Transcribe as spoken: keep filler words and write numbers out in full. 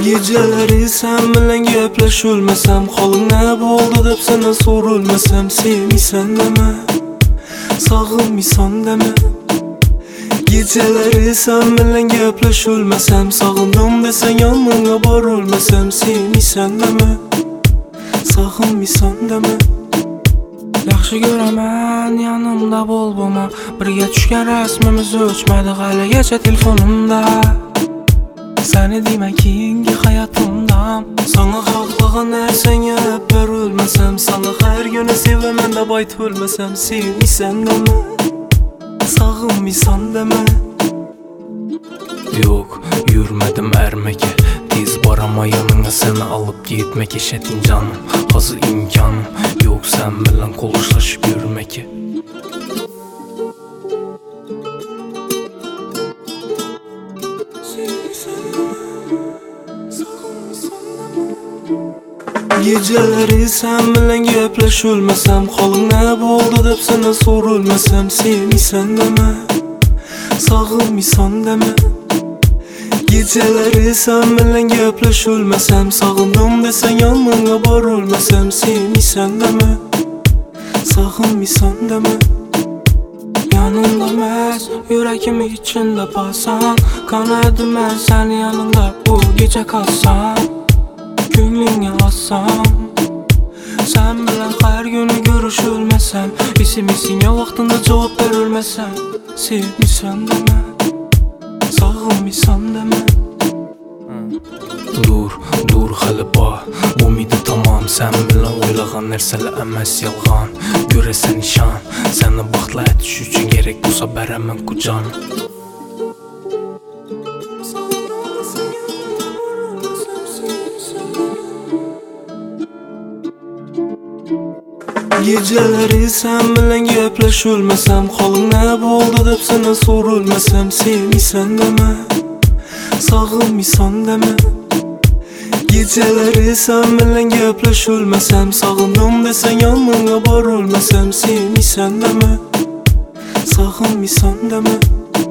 Geceleri sen bilen gepleşülmesem, halın ne boldu dep senden sorulmasam, sevmisen deme, sağılmısan deme. Geceleri sen bilen gepleşülmesem, sağındım desen yanına barılmasam, sevmisen deme, sağılmısan deme. Yaxşı görəmən yanımda bol boma, birgə düşkən rəsmimiz ölçmədi hələ gecə telefonumda. Səni demək ki hayatımdam, sana xalqlığın ərsən yəb bərülməsəm, sana hər günə sevəmən də bayt ölməsəm, sevmisən dəmə, sağılmısan dəmə. Yok, yürümədim ərməkə, tez barama yanına səni alıb getmək eşətin canım, hazır imkanım yok sen bilen konuşlaşıp yürüməkə. Geceleri sen bilen gepleşülmesem, halın ne boldu dep senden sorulmasam, sevmisen deme, sağılmısan deme. Geceleri sen bilen gepleşülmesem, sağındım desen yanına barılmasam, sevmisen deme, sağılmısan deme. Yanımda məz, yüreğimi içinde basan, kanadım mən səni yanında bu gece kalsam, günlüğünü alsam. Sen bilen her günü görüşülmesem, isimisin ya vaxtında cevap verilmesem, sevmisen deme, sağılmısan deme. Dur, dur xəliba, bu midi tamam. Sen bilen oylağan nərsələ əməz yalğan, görəsən nişan, sənə baxtla ətiş üçün gerek bulsa bərəmən kucan. Geceleri sen bilen gepleşülmesem, halın ne boldu dep senden sorulmasam, sevmisen deme, sağılmısan deme. Geceleri sen bilen gepleşülmesem, sağındım desen yanına barılmasam, sevmisen deme, sağılmısan deme.